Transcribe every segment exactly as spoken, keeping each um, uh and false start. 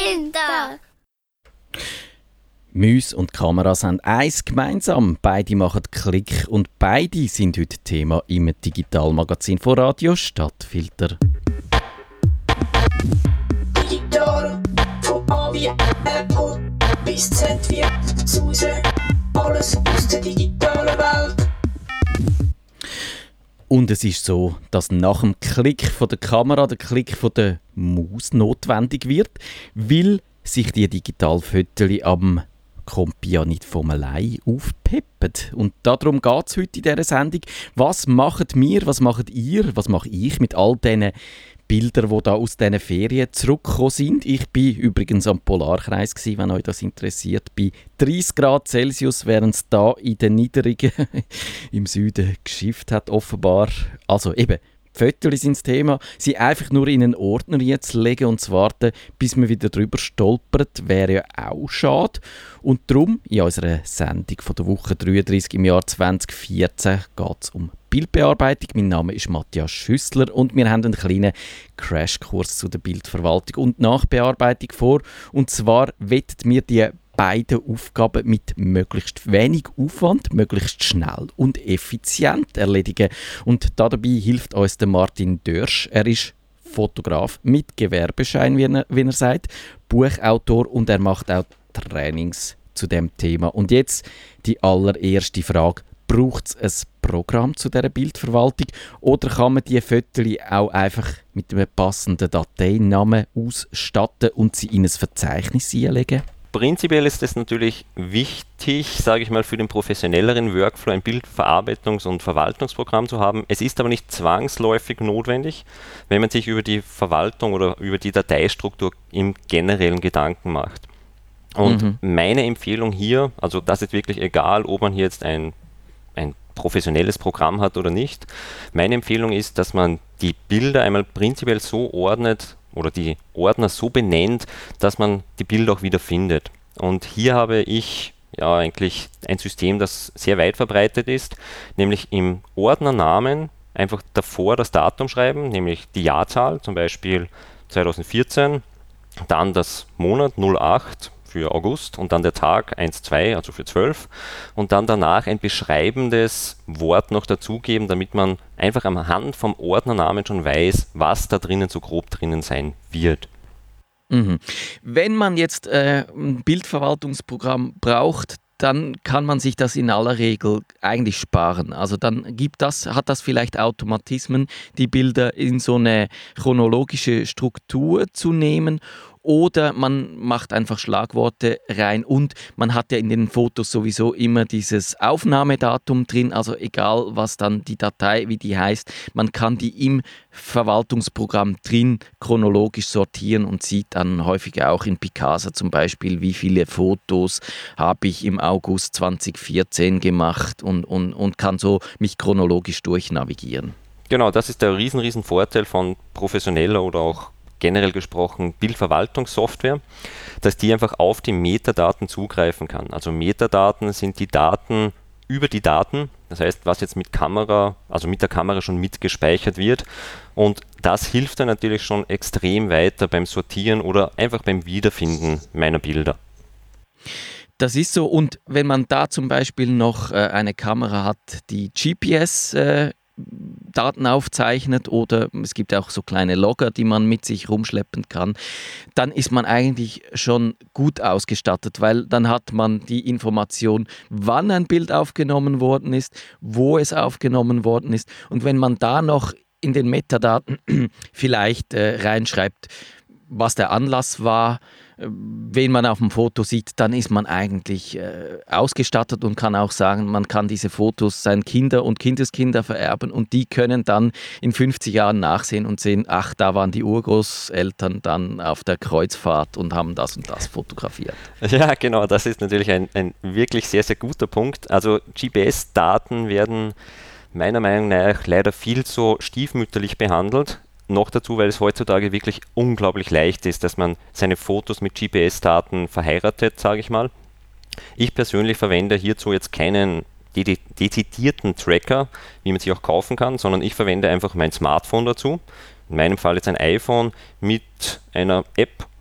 Kinder! Mäuse und Kameras haben eins gemeinsam. Beide machen Klick und beide sind heute Thema im Digitalmagazin von Radio Stadtfilter. Digital, von A wie Apple bis Z wie Suse, alles aus der digitalen Welt. Und es ist so, dass nach dem Klick von der Kamera der Klick von der Maus notwendig wird, weil sich die digitalen Fotos am Kompi ja nicht vom allein aufpeppen. Und darum geht es heute in dieser Sendung. Was macht wir, was macht ihr, was mache ich mit all diesen Bildern, die da aus diesen Ferien zurückgekommen sind? Ich bin übrigens am Polarkreis gewesen, wenn euch das interessiert, bei dreißig Grad Celsius, während es da in den Niederungen im Süden geschifft hat, offenbar. Also eben, die Fotos sind das Thema. Sie einfach nur in einen Ordner jetzt legen und zu warten, bis man wieder drüber stolpert, wäre ja auch schade. Und darum, in unserer Sendung von der Woche dreiunddreißig im Jahr zwanzig vierzehn, geht es um Bildbearbeitung. Mein Name ist Matthias Schüssler und wir haben einen kleinen Crashkurs zu der Bildverwaltung und Nachbearbeitung vor. Und zwar wollen wir die beide Aufgaben mit möglichst wenig Aufwand, möglichst schnell und effizient erledigen. Und dabei hilft uns der Martin Dörsch. Er ist Fotograf mit Gewerbeschein, wie er, wie er sagt, Buchautor und er macht auch Trainings zu dem Thema. Und jetzt die allererste Frage. Braucht es ein Programm zu dieser Bildverwaltung oder kann man die Fotos auch einfach mit einem passenden Dateinamen ausstatten und sie in ein Verzeichnis einlegen? Prinzipiell ist es natürlich wichtig, sage ich mal, für den professionelleren Workflow ein Bildverarbeitungs- und Verwaltungsprogramm zu haben. Es ist aber nicht zwangsläufig notwendig, wenn man sich über die Verwaltung oder über die Dateistruktur im generellen Gedanken macht. Und mhm. meine Empfehlung hier, also das ist wirklich egal, ob man hier jetzt ein, ein professionelles Programm hat oder nicht, meine Empfehlung ist, dass man die Bilder einmal prinzipiell so ordnet, oder die Ordner so benennt, dass man die Bilder auch wieder findet. Und hier habe ich ja eigentlich ein System, das sehr weit verbreitet ist, nämlich im Ordnernamen einfach davor das Datum schreiben, nämlich die Jahrzahl, zum Beispiel zweitausendvierzehn, dann das Monat null acht für August und dann der Tag eins zwei, also für zwölf und dann danach ein beschreibendes Wort noch dazugeben, damit man einfach am Hand vom Ordnernamen schon weiß, was da drinnen so grob drinnen sein wird. Mhm. Wenn man jetzt äh, ein Bildverwaltungsprogramm braucht, dann kann man sich das in aller Regel eigentlich sparen. Also dann gibt das, hat das vielleicht Automatismen, die Bilder in so eine chronologische Struktur zu nehmen. Oder man macht einfach Schlagworte rein und man hat ja in den Fotos sowieso immer dieses Aufnahmedatum drin, also egal was dann die Datei, wie die heißt, man kann die im Verwaltungsprogramm drin chronologisch sortieren und sieht dann häufig auch in Picasa zum Beispiel, wie viele Fotos habe ich im August zwanzig vierzehn gemacht und, und, und kann so mich chronologisch durchnavigieren. Genau, das ist der riesen, riesen Vorteil von professioneller oder auch generell gesprochen Bildverwaltungssoftware, dass die einfach auf die Metadaten zugreifen kann. Also Metadaten sind die Daten über die Daten, das heißt, was jetzt mit Kamera, also mit der Kamera schon mitgespeichert wird, und das hilft dann natürlich schon extrem weiter beim Sortieren oder einfach beim Wiederfinden meiner Bilder. Das ist so, und wenn man da zum Beispiel noch äh, eine Kamera hat, die G P S äh, Daten aufzeichnet oder es gibt auch so kleine Logger, die man mit sich rumschleppen kann, dann ist man eigentlich schon gut ausgestattet, weil dann hat man die Information, wann ein Bild aufgenommen worden ist, wo es aufgenommen worden ist, und wenn man da noch in den Metadaten vielleicht äh, reinschreibt, was der Anlass war, wen man auf dem Foto sieht, dann ist man eigentlich äh, ausgestattet und kann auch sagen, man kann diese Fotos seinen Kinder und Kindeskinder vererben und die können dann in fünfzig Jahren nachsehen und sehen, ach, da waren die Urgroßeltern dann auf der Kreuzfahrt und haben das und das fotografiert. Ja, genau, das ist natürlich ein, ein wirklich sehr, sehr guter Punkt. Also G P S-Daten werden meiner Meinung nach leider viel zu stiefmütterlich behandelt. Noch dazu, weil es heutzutage wirklich unglaublich leicht ist, dass man seine Fotos mit G P S-Daten verheiratet, sage ich mal. Ich persönlich verwende hierzu jetzt keinen de- dezidierten Tracker, wie man sich auch kaufen kann, sondern ich verwende einfach mein Smartphone dazu. In meinem Fall jetzt ein iPhone mit einer App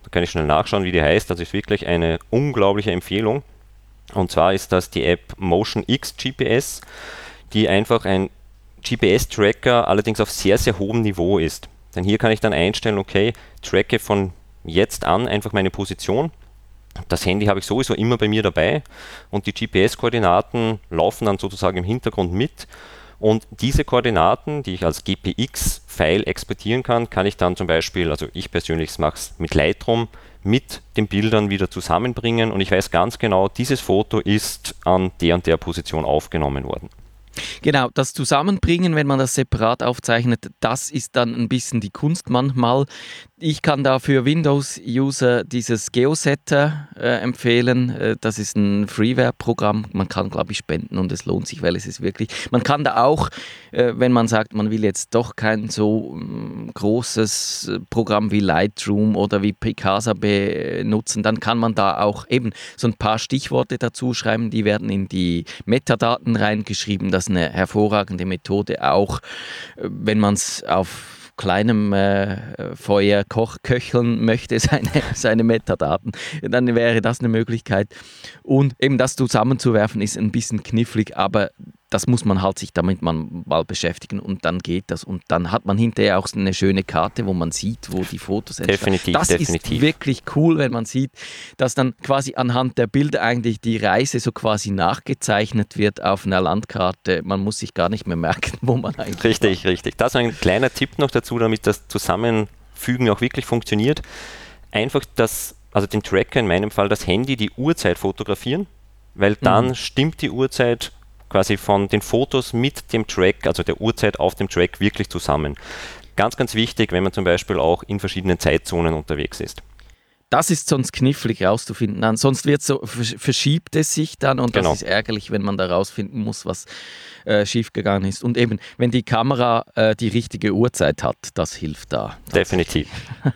da kann ich schnell nachschauen, wie die heißt. Das ist wirklich eine unglaubliche Empfehlung. Und zwar ist das die App Motion X G P S, die einfach ein G P S-Tracker allerdings auf sehr, sehr hohem Niveau ist. Denn hier kann ich dann einstellen, okay, tracke von jetzt an einfach meine Position. Das Handy habe ich sowieso immer bei mir dabei und die G P S-Koordinaten laufen dann sozusagen im Hintergrund mit. Und diese Koordinaten, die ich als G P X-File exportieren kann, kann ich dann zum Beispiel, also ich persönlich mache es mit Lightroom, mit den Bildern wieder zusammenbringen und ich weiß ganz genau, dieses Foto ist an der und der Position aufgenommen worden. Genau, das Zusammenbringen, wenn man das separat aufzeichnet, das ist dann ein bisschen die Kunst manchmal. Ich kann da für Windows-User dieses Geosetter äh, empfehlen. Äh, das ist ein Freeware-Programm. Man kann, glaube ich, spenden und es lohnt sich, weil es ist wirklich... Man kann da auch, äh, wenn man sagt, man will jetzt doch kein so äh, großes äh, Programm wie Lightroom oder wie Picasa benutzen, dann kann man da auch eben so ein paar Stichworte dazu schreiben. Die werden in die Metadaten reingeschrieben. Das ist eine hervorragende Methode, auch äh, wenn man es auf kleinem äh, Feuer koch, köcheln möchte, seine, seine Metadaten, dann wäre das eine Möglichkeit. Und eben das zusammenzuwerfen ist ein bisschen knifflig, aber das muss man halt sich damit man mal beschäftigen und dann geht das. Und dann hat man hinterher auch eine schöne Karte, wo man sieht, wo die Fotos entstehen. Definitiv, das definitiv. ist wirklich cool, wenn man sieht, dass dann quasi anhand der Bilder eigentlich die Reise so quasi nachgezeichnet wird auf einer Landkarte. Man muss sich gar nicht mehr merken, wo man eigentlich Richtig, war. richtig. Das ist ein kleiner Tipp noch dazu, damit das Zusammenfügen auch wirklich funktioniert. Einfach das, also den Tracker, in meinem Fall das Handy, die Uhrzeit fotografieren, weil dann mhm. stimmt die Uhrzeit quasi von den Fotos mit dem Track, also der Uhrzeit auf dem Track wirklich zusammen. Ganz, ganz wichtig, wenn man zum Beispiel auch in verschiedenen Zeitzonen unterwegs ist. Das ist sonst knifflig rauszufinden. Dann, sonst wird so, verschiebt es sich dann und genau. Das ist ärgerlich, wenn man da rausfinden muss, was äh, schiefgegangen ist. Und eben, wenn die Kamera äh, die richtige Uhrzeit hat, das hilft da. Definitiv.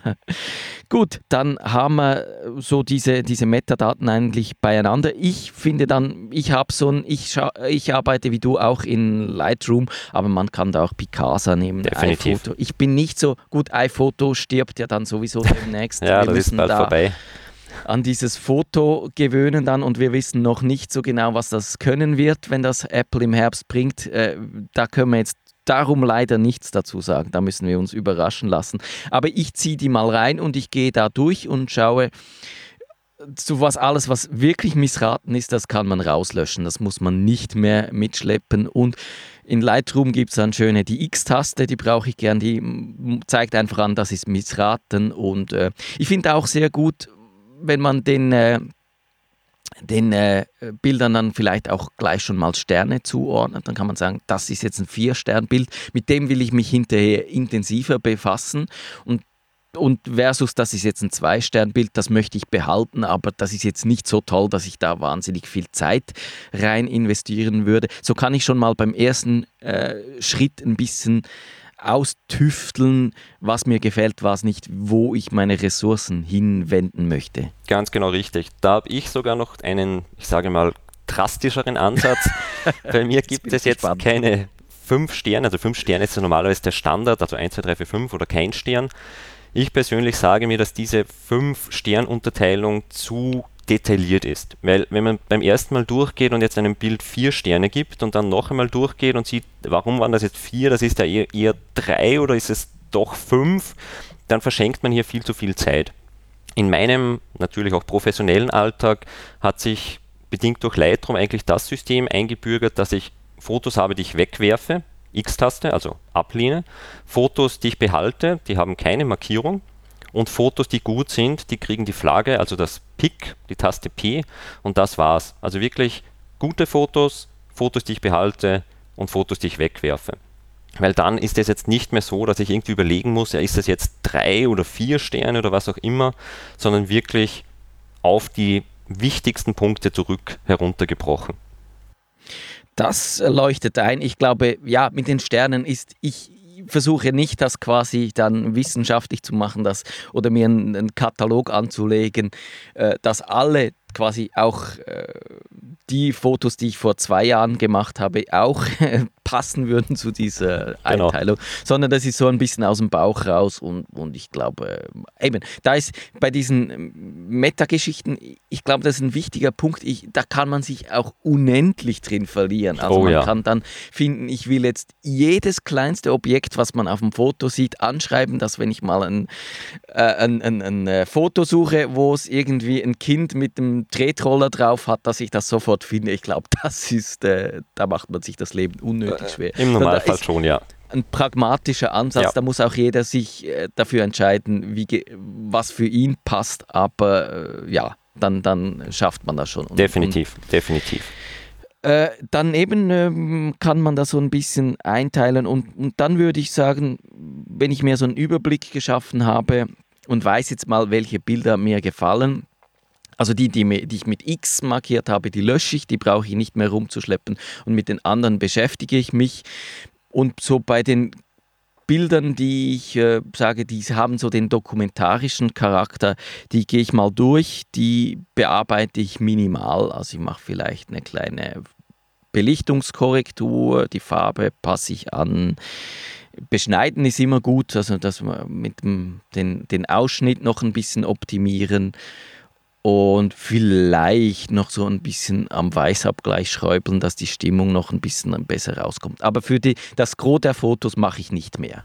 Gut, dann haben wir so diese, diese Metadaten eigentlich beieinander. Ich finde dann, ich habe so ein, ich, ich arbeite wie du auch in Lightroom, aber man kann da auch Picasa nehmen, Definitiv. iPhoto. Ich bin nicht so gut, iPhoto stirbt ja dann sowieso demnächst. Ja, wir das ist bald da vorbei. An dieses Foto gewöhnen dann und wir wissen noch nicht so genau, was das können wird, wenn das Apple im Herbst bringt. Äh, da können wir jetzt darum leider nichts dazu sagen. Da müssen wir uns überraschen lassen. Aber ich ziehe die mal rein und ich gehe da durch und schaue, zu was alles, was wirklich missraten ist, das kann man rauslöschen. Das muss man nicht mehr mitschleppen. Und in Lightroom gibt es dann schöne, die X-Taste, die brauche ich gern. Die zeigt einfach an, das ist missraten. Und äh, ich finde auch sehr gut, wenn man den... Äh, den äh, Bildern dann vielleicht auch gleich schon mal Sterne zuordnet, dann kann man sagen, das ist jetzt ein Vier-Stern-Bild, mit dem will ich mich hinterher intensiver befassen und, und versus das ist jetzt ein Zwei-Stern-Bild, das möchte ich behalten, aber das ist jetzt nicht so toll, dass ich da wahnsinnig viel Zeit rein investieren würde. So kann ich schon mal beim ersten äh, Schritt ein bisschen austüfteln, was mir gefällt, was nicht, wo ich meine Ressourcen hinwenden möchte. Ganz genau richtig. Da habe ich sogar noch einen, ich sage mal, drastischeren Ansatz. Bei mir gibt es jetzt spannend. Keine fünf Sterne, also fünf Sterne ist ja normalerweise der Standard, also eins, zwei, drei, vier, fünf oder kein Stern. Ich persönlich sage mir, dass diese fünf Stern-Unterteilung zu detailliert ist. Weil wenn man beim ersten Mal durchgeht und jetzt einem Bild vier Sterne gibt und dann noch einmal durchgeht und sieht, warum waren das jetzt vier, das ist ja eher, eher drei oder ist es doch fünf, dann verschenkt man hier viel zu viel Zeit. In meinem natürlich auch professionellen Alltag hat sich bedingt durch Lightroom eigentlich das System eingebürgert, dass ich Fotos habe, die ich wegwerfe, X-Taste, also ablehne, Fotos, die ich behalte, die haben keine Markierung, und Fotos, die gut sind, die kriegen die Flagge, also das Pick, die Taste P, und das war's. Also wirklich gute Fotos, Fotos, die ich behalte und Fotos, die ich wegwerfe. Weil dann ist es jetzt nicht mehr so, dass ich irgendwie überlegen muss, ja, ist das jetzt drei oder vier Sterne oder was auch immer, sondern wirklich auf die wichtigsten Punkte zurück heruntergebrochen. Das leuchtet ein. Ich glaube, ja, mit den Sternen ist ich versuche nicht, das quasi dann wissenschaftlich zu machen, das, oder mir einen, einen Katalog anzulegen, äh, dass alle quasi auch äh, die Fotos, die ich vor zwei Jahren gemacht habe, auch äh, passen würden zu dieser Genau. Einteilung, sondern das ist so ein bisschen aus dem Bauch raus und, und ich glaube, äh, eben, da ist bei diesen ähm, Metageschichten, ich glaube, das ist ein wichtiger Punkt, ich, da kann man sich auch unendlich drin verlieren. Also Oh man ja. kann dann finden, ich will jetzt jedes kleinste Objekt, was man auf dem Foto sieht, anschreiben, dass wenn ich mal ein, äh, ein, ein, ein äh, Foto suche, wo es irgendwie ein Kind mit einem Tretroller drauf hat, dass ich das sofort finde. Ich glaube, das ist, äh, da macht man sich das Leben unnötig schwer. Im Sondern da Normalfall ist schon, ja. ein pragmatischer Ansatz, Ja. da muss auch jeder sich äh, dafür entscheiden, wie ge- was für ihn passt, aber äh, ja, dann, dann schafft man das schon. Und, Definitiv, definitiv. Äh, dann eben ähm, kann man das so ein bisschen einteilen und, und dann würde ich sagen, wenn ich mir so einen Überblick geschaffen habe und weiß jetzt mal, welche Bilder mir gefallen, also die, die, mir- die ich mit X markiert habe, die lösche ich, die brauche ich nicht mehr rumzuschleppen und mit den anderen beschäftige ich mich und so bei den Bildern, die ich äh, sage, die haben so den dokumentarischen Charakter, die gehe ich mal durch, die bearbeite ich minimal. Also ich mache vielleicht eine kleine Belichtungskorrektur, die Farbe passe ich an. Beschneiden ist immer gut, also dass wir mit dem den, den Ausschnitt noch ein bisschen optimieren und vielleicht noch so ein bisschen am Weißabgleich schräubeln, dass die Stimmung noch ein bisschen besser rauskommt. Aber für die, das Gros der Fotos mache ich nicht mehr.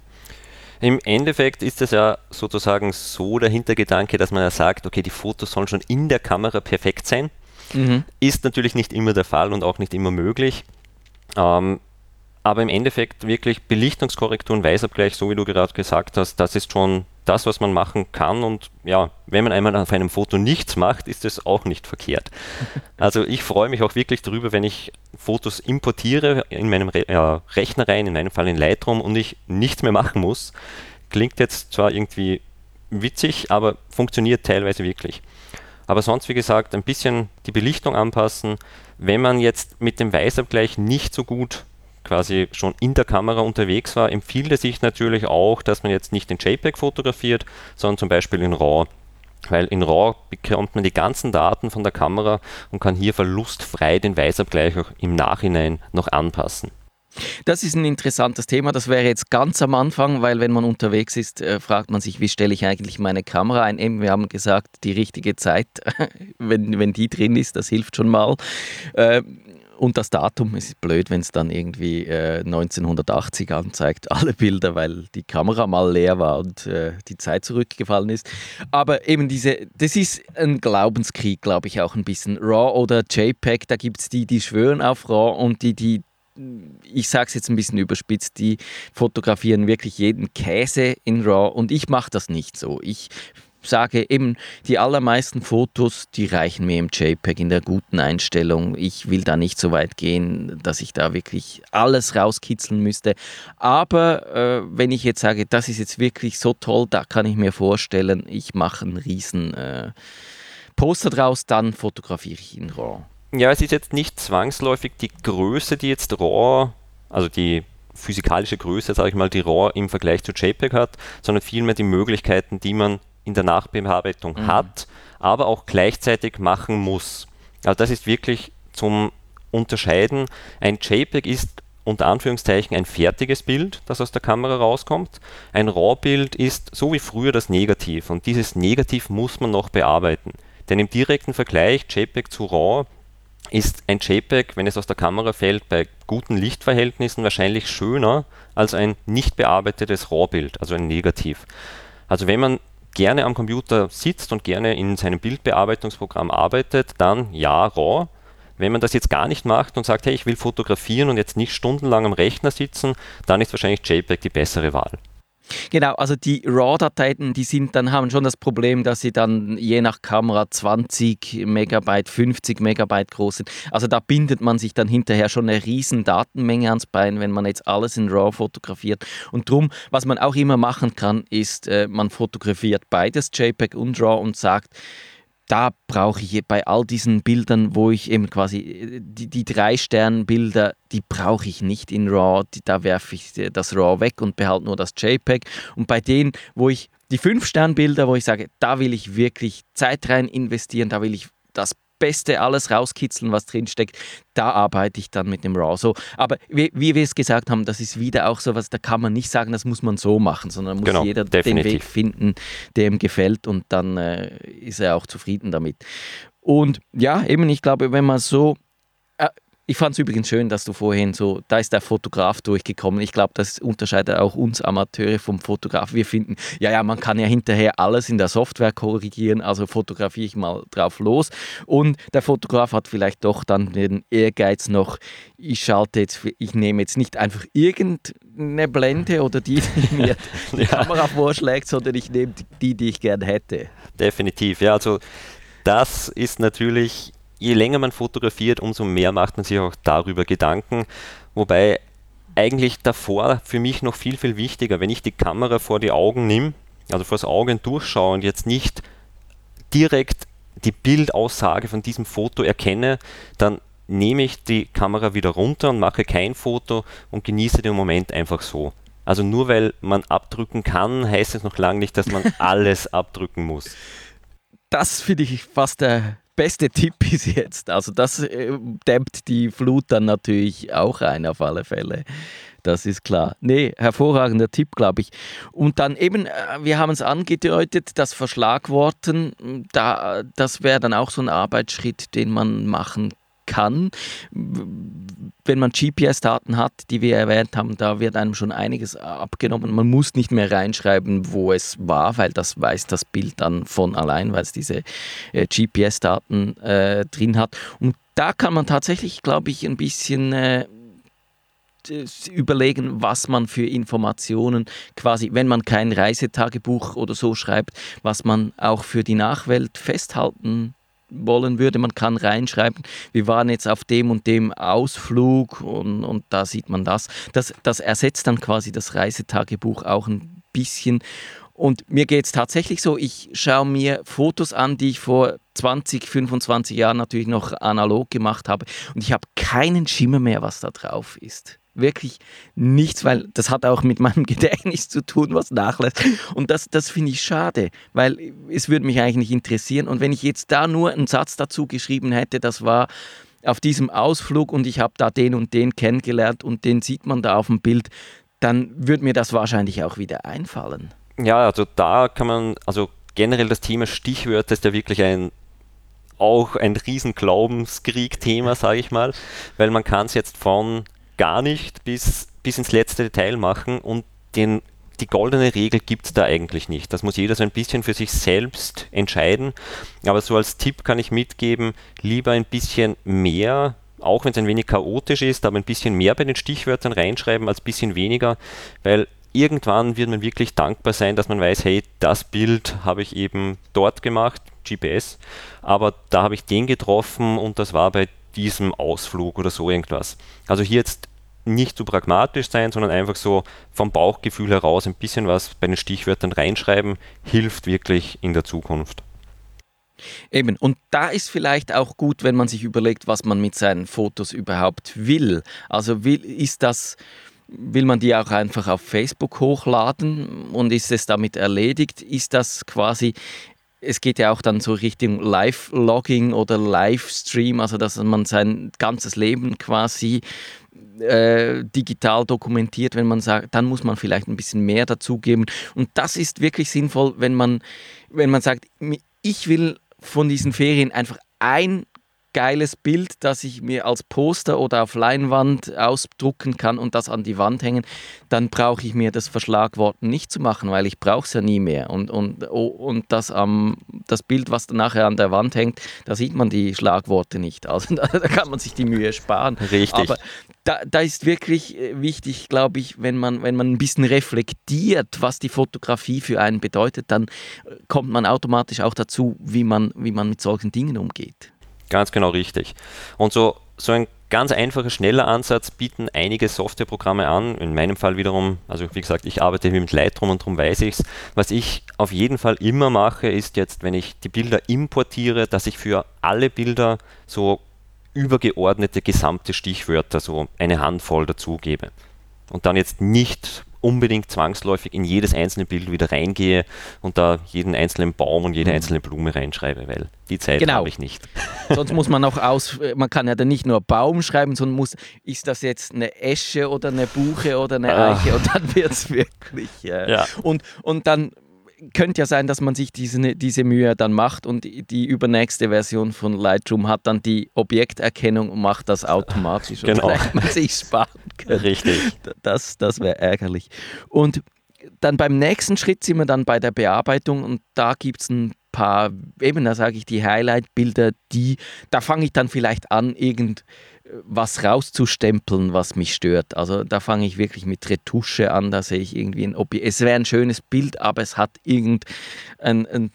Im Endeffekt ist es ja sozusagen so der Hintergedanke, dass man ja sagt, okay, die Fotos sollen schon in der Kamera perfekt sein. Mhm. Ist natürlich nicht immer der Fall und auch nicht immer möglich. Ähm, aber im Endeffekt wirklich Belichtungskorrektur und Weißabgleich, so wie du gerade gesagt hast, das ist schon das, was man machen kann. Und ja, wenn man einmal auf einem Foto nichts macht, ist es auch nicht verkehrt. Also ich freue mich auch wirklich darüber, wenn ich Fotos importiere in meinem Re äh, Rechner rein, in meinem Fall in Lightroom, und ich nichts mehr machen muss. Klingt jetzt zwar irgendwie witzig, aber funktioniert teilweise wirklich. Aber sonst, wie gesagt, ein bisschen die Belichtung anpassen. Wenn man jetzt mit dem Weißabgleich nicht so gut quasi schon in der Kamera unterwegs war, empfiehlt es sich natürlich auch, dass man jetzt nicht in JPEG fotografiert, sondern zum Beispiel in RAW. Weil in RAW bekommt man die ganzen Daten von der Kamera und kann hier verlustfrei den Weißabgleich auch im Nachhinein noch anpassen. Das ist ein interessantes Thema. Das wäre jetzt ganz am Anfang, weil wenn man unterwegs ist, äh, fragt man sich, wie stelle ich eigentlich meine Kamera ein? Eben, wir haben gesagt, die richtige Zeit, wenn, wenn die drin ist, das hilft schon mal. Äh, und das Datum, es ist blöd, wenn es dann irgendwie äh, neunzehnhundertachtzig anzeigt, alle Bilder, weil die Kamera mal leer war und äh, die Zeit zurückgefallen ist. Aber eben diese, das ist ein Glaubenskrieg, glaube ich, auch ein bisschen. RAW oder JPEG, da gibt es die, die schwören auf RAW und die, die ich sage es jetzt ein bisschen überspitzt, die fotografieren wirklich jeden Käse in RAW und ich mache das nicht so. Ich sage eben, die allermeisten Fotos, die reichen mir im JPEG in der guten Einstellung. Ich will da nicht so weit gehen, dass ich da wirklich alles rauskitzeln müsste. Aber äh, wenn ich jetzt sage, das ist jetzt wirklich so toll, da kann ich mir vorstellen, ich mache einen riesen äh, Poster draus, dann fotografiere ich in RAW. Ja, es ist jetzt nicht zwangsläufig die Größe, die jetzt RAW, also die physikalische Größe, sage ich mal, die RAW im Vergleich zu JPEG hat, sondern vielmehr die Möglichkeiten, die man in der Nachbearbeitung Mhm. hat, aber auch gleichzeitig machen muss. Also das ist wirklich zum Unterscheiden. Ein JPEG ist unter Anführungszeichen ein fertiges Bild, das aus der Kamera rauskommt. Ein RAW-Bild ist so wie früher das Negativ und dieses Negativ muss man noch bearbeiten. Denn im direkten Vergleich JPEG zu RAW ist ein JPEG, wenn es aus der Kamera fällt, bei guten Lichtverhältnissen wahrscheinlich schöner als ein nicht bearbeitetes RAW-Bild, also ein Negativ. Also wenn man gerne am Computer sitzt und gerne in seinem Bildbearbeitungsprogramm arbeitet, dann ja, RAW. Wenn man das jetzt gar nicht macht und sagt, hey, ich will fotografieren und jetzt nicht stundenlang am Rechner sitzen, dann ist wahrscheinlich JPEG die bessere Wahl. Genau, also die RAW-Dateien, die sind dann, haben schon das Problem, dass sie dann je nach Kamera zwanzig Megabyte, fünfzig Megabyte groß sind. Also da bindet man sich dann hinterher schon eine riesen Datenmenge ans Bein, wenn man jetzt alles in RAW fotografiert. Und drum, was man auch immer machen kann, ist, äh, man fotografiert beides, JPEG und RAW, und sagt, da brauche ich bei all diesen Bildern, wo ich eben quasi die, die drei Sternbilder, die brauche ich nicht in RAW, die, da werfe ich das RAW weg und behalte nur das JPEG. Und bei denen, wo ich die fünf Sternbilder, wo ich sage, da will ich wirklich Zeit rein investieren, da will ich das Beste alles rauskitzeln, was drinsteckt, da arbeite ich dann mit dem RAW. So, aber wie, wie wir es gesagt haben, das ist wieder auch so was, da kann man nicht sagen, das muss man so machen, sondern muss genau, jeder definitiv. den Weg finden, der ihm gefällt und dann äh, ist er auch zufrieden damit. Und ja, eben, ich glaube, wenn man so... Äh, Ich fand es übrigens schön, dass du vorhin so, da ist der Fotograf durchgekommen. Ich glaube, das unterscheidet auch uns Amateure vom Fotograf. Wir finden, ja, ja, man kann ja hinterher alles in der Software korrigieren, also fotografiere ich mal drauf los. Und der Fotograf hat vielleicht doch dann den Ehrgeiz noch, ich schalte jetzt, ich nehme jetzt nicht einfach irgendeine Blende oder die, die mir die Ja. Kamera vorschlägt, sondern ich nehme die, die ich gerne hätte. Definitiv, ja, also das ist natürlich, je länger man fotografiert, umso mehr macht man sich auch darüber Gedanken, wobei eigentlich davor für mich noch viel, viel wichtiger, wenn ich die Kamera vor die Augen nehme, also vor das Auge durchschaue und jetzt nicht direkt die Bildaussage von diesem Foto erkenne, dann nehme ich die Kamera wieder runter und mache kein Foto und genieße den Moment einfach so. Also nur weil man abdrücken kann, heißt es noch lange nicht, dass man alles abdrücken muss. Das finde ich fast der beste Tipp bis jetzt. Also das äh, dämmt die Flut dann natürlich auch ein auf alle Fälle. Das ist klar. Nee, hervorragender Tipp, glaube ich. Und dann eben, äh, wir haben es angedeutet, das Verschlagworten, da, das wäre dann auch so ein Arbeitsschritt, den man machen kann. Wenn man G P S-Daten hat, die wir erwähnt haben, da wird einem schon einiges abgenommen. Man muss nicht mehr reinschreiben, wo es war, weil das weiß das Bild dann von allein, weil es diese äh, G P S-Daten äh, drin hat. Und da kann man tatsächlich, glaube ich, ein bisschen äh, überlegen, was man für Informationen quasi, wenn man kein Reisetagebuch oder so schreibt, was man auch für die Nachwelt festhalten wollen würde. Man kann reinschreiben, wir waren jetzt auf dem und dem Ausflug und, und da sieht man das. das. Das ersetzt dann quasi das Reisetagebuch auch ein bisschen. Und mir geht es tatsächlich so, ich schaue mir Fotos an, die ich vor zwanzig, fünfundzwanzig Jahren natürlich noch analog gemacht habe und ich habe keinen Schimmer mehr, was da drauf ist. Wirklich nichts, weil das hat auch mit meinem Gedächtnis zu tun, was nachlässt. Und das, das finde ich schade, weil es würde mich eigentlich nicht interessieren. Und wenn ich jetzt da nur einen Satz dazu geschrieben hätte, das war auf diesem Ausflug und ich habe da den und den kennengelernt und den sieht man da auf dem Bild, dann würde mir das wahrscheinlich auch wieder einfallen. Ja, also da kann man, also generell das Thema Stichwörter ist ja wirklich ein auch ein riesen Glaubenskrieg-Thema, sage ich mal, weil man kann es jetzt von gar nicht bis, bis ins letzte Detail machen und den, die goldene Regel gibt es da eigentlich nicht. Das muss jeder so ein bisschen für sich selbst entscheiden, aber so als Tipp kann ich mitgeben, lieber ein bisschen mehr, auch wenn es ein wenig chaotisch ist, aber ein bisschen mehr bei den Stichwörtern reinschreiben als ein bisschen weniger, weil irgendwann wird man wirklich dankbar sein, dass man weiß, hey, das Bild habe ich eben dort gemacht, G P S, aber da habe ich den getroffen und das war bei diesem Ausflug oder so irgendwas. Also hier jetzt nicht zu pragmatisch sein, sondern einfach so vom Bauchgefühl heraus ein bisschen was bei den Stichwörtern reinschreiben, hilft wirklich in der Zukunft. Eben, und da ist vielleicht auch gut, wenn man sich überlegt, was man mit seinen Fotos überhaupt will. Also will, ist das... Will man die auch einfach auf Facebook hochladen und ist es damit erledigt? Ist das quasi, es geht ja auch dann so Richtung Live-Logging oder Livestream, also dass man sein ganzes Leben quasi äh, digital dokumentiert, wenn man sagt, dann muss man vielleicht ein bisschen mehr dazugeben. Und das ist wirklich sinnvoll, wenn man, wenn man sagt, ich will von diesen Ferien einfach ein geiles Bild, das ich mir als Poster oder auf Leinwand ausdrucken kann und das an die Wand hängen, dann brauche ich mir das Verschlagworten nicht zu machen, weil ich brauche es ja nie mehr. Und, und, und das, ähm, das Bild, was dann nachher an der Wand hängt, da sieht man die Schlagworte nicht. Also da, da kann man sich die Mühe sparen. Richtig. Aber da, da ist wirklich wichtig, glaube ich, wenn man, wenn man ein bisschen reflektiert, was die Fotografie für einen bedeutet, dann kommt man automatisch auch dazu, wie man, wie man mit solchen Dingen umgeht. Ganz genau richtig. Und so, so ein ganz einfacher, schneller Ansatz bieten einige Softwareprogramme an. In meinem Fall wiederum, also wie gesagt, ich arbeite mit Lightroom und darum weiß ich es. Was ich auf jeden Fall immer mache, ist jetzt, wenn ich die Bilder importiere, dass ich für alle Bilder so übergeordnete gesamte Stichwörter, so eine Handvoll dazugebe. Und dann jetzt nicht unbedingt zwangsläufig in jedes einzelne Bild wieder reingehe und da jeden einzelnen Baum und jede Mhm. einzelne Blume reinschreibe, weil die Zeit Genau. habe ich nicht. Sonst muss man auch aus, man kann ja dann nicht nur Baum schreiben, sondern muss, ist das jetzt eine Esche oder eine Buche oder eine Ah. Eiche und dann wird es wirklich. Äh, Ja. und, und dann könnte ja sein, dass man sich diese, diese Mühe dann macht und die, die übernächste Version von Lightroom hat dann die Objekterkennung und macht das automatisch. Und Genau. vielleicht man sich sparen könnte. Richtig. Das, das wäre ärgerlich. Und dann beim nächsten Schritt sind wir dann bei der Bearbeitung und da gibt es ein paar, eben da sage ich die Highlight-Bilder, die, da fange ich dann vielleicht an, irgendwas rauszustempeln, was mich stört. Also da fange ich wirklich mit Retusche an, da sehe ich irgendwie ein Objekt. Es wäre ein schönes Bild, aber es hat irgendein ein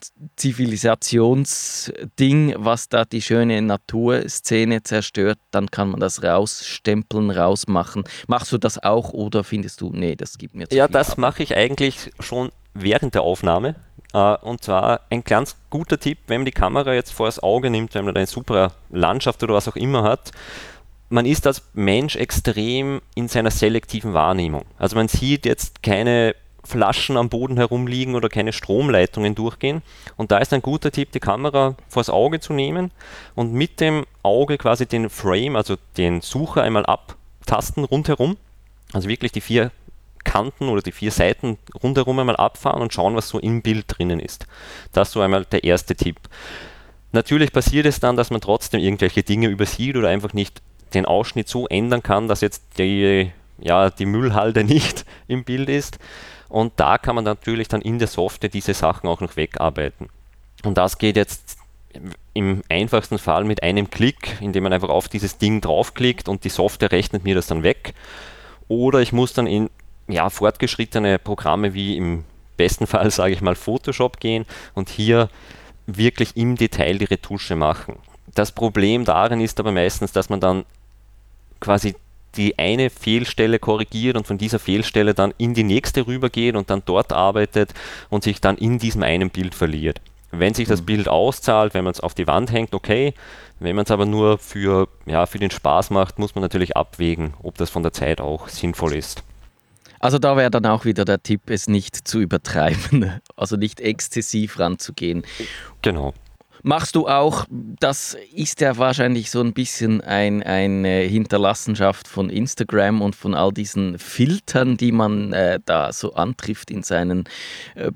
Zivilisationsding, was da die schöne Naturszene zerstört, dann kann man das rausstempeln, rausmachen. Machst du das auch oder findest du, nee, das gibt mir zu Ja, viel das Arbeit? mache ich eigentlich schon während der Aufnahme. Äh, Und zwar ein ganz guter Tipp, wenn man die Kamera jetzt vor das Auge nimmt, wenn man eine super Landschaft oder was auch immer hat. Man ist als Mensch extrem in seiner selektiven Wahrnehmung. Also man sieht jetzt keine Flaschen am Boden herumliegen oder keine Stromleitungen durchgehen. Und da ist ein guter Tipp, die Kamera vors Auge zu nehmen und mit dem Auge quasi den Frame, also den Sucher einmal abtasten rundherum. Also wirklich die vier Kanten oder die vier Seiten rundherum einmal abfahren und schauen, was so im Bild drinnen ist. Das ist so einmal der erste Tipp. Natürlich passiert es dann, dass man trotzdem irgendwelche Dinge übersieht oder einfach nicht den Ausschnitt so ändern kann, dass jetzt die, ja, die Müllhalde nicht im Bild ist. Und da kann man natürlich dann in der Software diese Sachen auch noch wegarbeiten. Und das geht jetzt im einfachsten Fall mit einem Klick, indem man einfach auf dieses Ding draufklickt und die Software rechnet mir das dann weg. Oder ich muss dann in ja, fortgeschrittene Programme wie im besten Fall, sage ich mal, Photoshop gehen und hier wirklich im Detail die Retusche machen. Das Problem darin ist aber meistens, dass man dann quasi die eine Fehlstelle korrigiert und von dieser Fehlstelle dann in die nächste rübergeht und dann dort arbeitet und sich dann in diesem einen Bild verliert. Wenn sich das Mhm. Bild auszahlt, wenn man es auf die Wand hängt, okay. Wenn man es aber nur für, ja, für den Spaß macht, muss man natürlich abwägen, ob das von der Zeit auch sinnvoll ist. Also da wäre dann auch wieder der Tipp, es nicht zu übertreiben, also nicht exzessiv ranzugehen. Genau. Machst du auch, das ist ja wahrscheinlich so ein bisschen ein, eine Hinterlassenschaft von Instagram und von all diesen Filtern, die man äh, da so antrifft in seinen äh,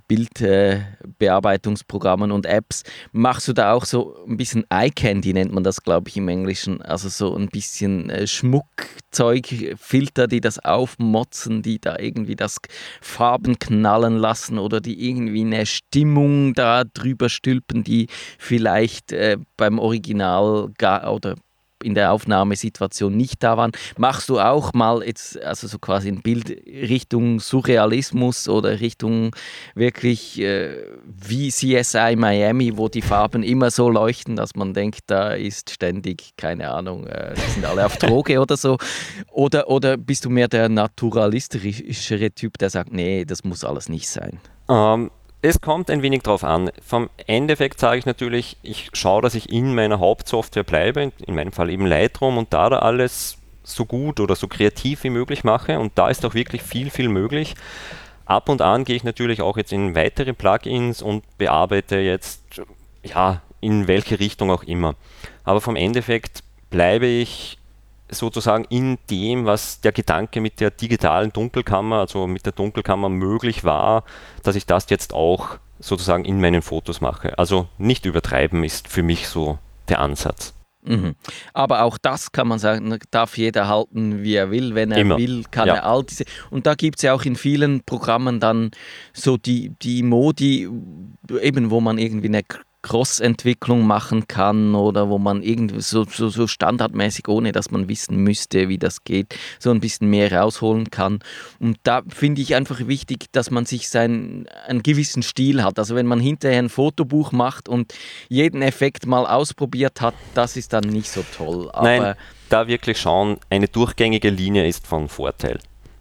Bildbearbeitungsprogrammen und Apps. Machst du da auch so ein bisschen Eye Candy, nennt man das, glaube ich, im Englischen, also so ein bisschen äh, Schmuckzeug, Filter, die das aufmotzen, die da irgendwie das Farben knallen lassen oder die irgendwie eine Stimmung da drüber stülpen, die vielleicht äh, beim Original gar, oder in der Aufnahmesituation nicht da waren. Machst du auch mal jetzt also so quasi ein Bild Richtung Surrealismus oder Richtung wirklich äh, wie C S I Miami, wo die Farben immer so leuchten, dass man denkt, da ist ständig, keine Ahnung, äh, die sind alle auf Droge oder so. Oder, oder bist du mehr der naturalistischere Typ, der sagt, nee, das muss alles nicht sein? Ähm, Es kommt ein wenig drauf an. Vom Endeffekt sage ich natürlich, ich schaue, dass ich in meiner Hauptsoftware bleibe, in meinem Fall eben Lightroom, und da da alles so gut oder so kreativ wie möglich mache, und da ist auch wirklich viel, viel möglich. Ab und an gehe ich natürlich auch jetzt in weitere Plugins und bearbeite jetzt, ja, in welche Richtung auch immer. Aber vom Endeffekt bleibe ich sozusagen in dem, was der Gedanke mit der digitalen Dunkelkammer, also mit der Dunkelkammer möglich war, dass ich das jetzt auch sozusagen in meinen Fotos mache. Also nicht übertreiben ist für mich so der Ansatz. Mhm. Aber auch das kann man sagen, darf jeder halten, wie er will. Wenn er Immer. will, kann Ja. er all diese. Und da gibt es ja auch in vielen Programmen dann so die, die Modi, eben wo man irgendwie eine Cross-Entwicklung machen kann oder wo man irgendwie so, so, so standardmäßig, ohne dass man wissen müsste, wie das geht, so ein bisschen mehr rausholen kann. Und da finde ich einfach wichtig, dass man sich seinen, einen gewissen Stil hat. Also wenn man hinterher ein Fotobuch macht und jeden Effekt mal ausprobiert hat, das ist dann nicht so toll. Aber Nein, da wirklich schauen, eine durchgängige Linie ist von Vorteil.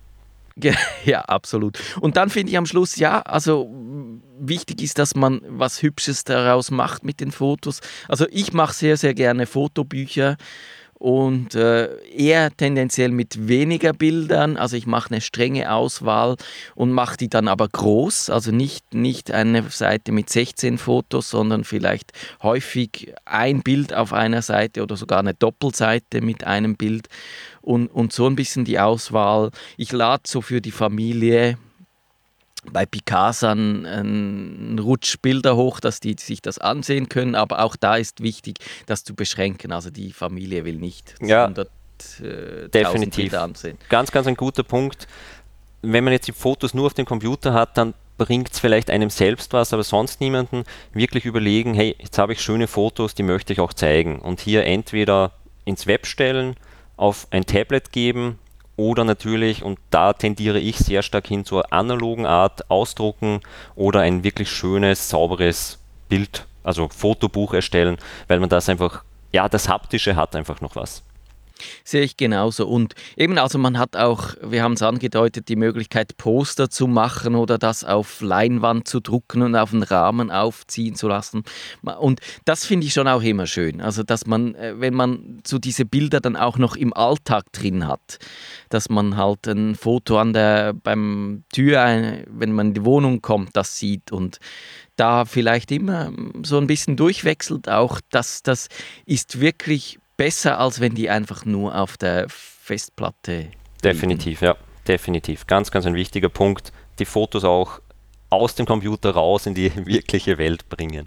ja, absolut. Und dann finde ich am Schluss, ja, also wichtig ist, dass man was Hübsches daraus macht mit den Fotos. Also ich mache sehr, sehr gerne Fotobücher und äh, eher tendenziell mit weniger Bildern. Also ich mache eine strenge Auswahl und mache die dann aber groß. Also nicht, nicht eine Seite mit sechzehn Fotos, sondern vielleicht häufig ein Bild auf einer Seite oder sogar eine Doppelseite mit einem Bild und, und so ein bisschen die Auswahl. Ich lade so für die Familie bei Picasa einen Rutsch Bilder hoch, dass die sich das ansehen können, aber auch da ist wichtig, das zu beschränken. Also die Familie will nicht ja, hunderttausend Bilder ansehen. Ganz, ganz ein guter Punkt. Wenn man jetzt die Fotos nur auf dem Computer hat, dann bringt es vielleicht einem selbst was, aber sonst niemanden. Wirklich überlegen, hey, jetzt habe ich schöne Fotos, die möchte ich auch zeigen. Und hier entweder ins Web stellen, auf ein Tablet geben, oder natürlich, und da tendiere ich sehr stark hin zur analogen Art, ausdrucken oder ein wirklich schönes, sauberes Bild, also Fotobuch erstellen, weil man das einfach, ja, das Haptische hat einfach noch was. Sehe ich genauso. Und eben, also man hat auch, wir haben es angedeutet, die Möglichkeit, Poster zu machen oder das auf Leinwand zu drucken und auf den Rahmen aufziehen zu lassen. Und das finde ich schon auch immer schön. Also, dass man, wenn man so diese Bilder dann auch noch im Alltag drin hat, dass man halt ein Foto an der, beim Tür, wenn man in die Wohnung kommt, das sieht und da vielleicht immer so ein bisschen durchwechselt. Auch das, das ist wirklich besser, als wenn die einfach nur auf der Festplatte Definitiv, liegen. Ja, definitiv. Ganz, ganz ein wichtiger Punkt. Die Fotos auch aus dem Computer raus in die wirkliche Welt bringen.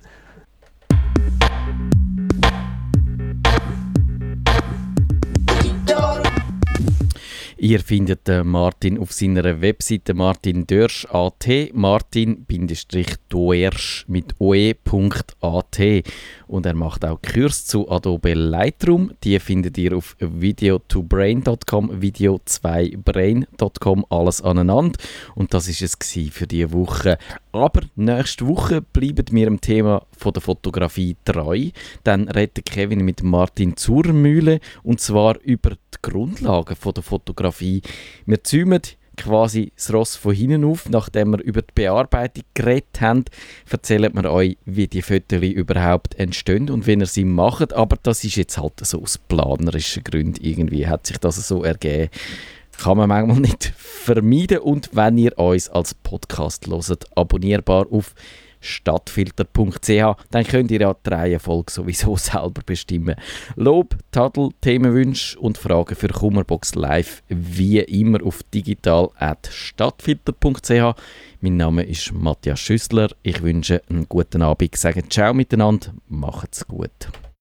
Ihr findet Martin auf seiner Webseite martin dörsch punkt at, martin-doersch mit oe punkt at. Und er macht auch Kurs zu Adobe Lightroom. Die findet ihr auf video to brain dot com, video zwei brain dot com, alles aneinander. Und das war es für diese Woche. Aber nächste Woche bleiben wir dem Thema von der Fotografie treu. Dann redet Kevin mit Martin Zurmühle und zwar über die Grundlagen von der Fotografie. Wir zäumen quasi das Ross von hinten auf. Nachdem wir über die Bearbeitung geredet haben, erzählen wir euch, wie die Fotos überhaupt entstehen und wie ihr sie macht. Aber das ist jetzt halt so aus planerischen Gründen. Irgendwie hat sich das so ergeben. Kann man manchmal nicht vermeiden. Und wenn ihr uns als Podcast hört, abonnierbar auf stadtfilter punkt c h, dann könnt ihr ja die Reihenfolge sowieso selber bestimmen. Lob, Tadel, Themenwünsche und Fragen für Kummerbox Live wie immer auf digital at stadtfilter punkt c h. Mein Name ist Matthias Schüssler. Ich wünsche einen guten Abend, sage ciao miteinander, macht's gut.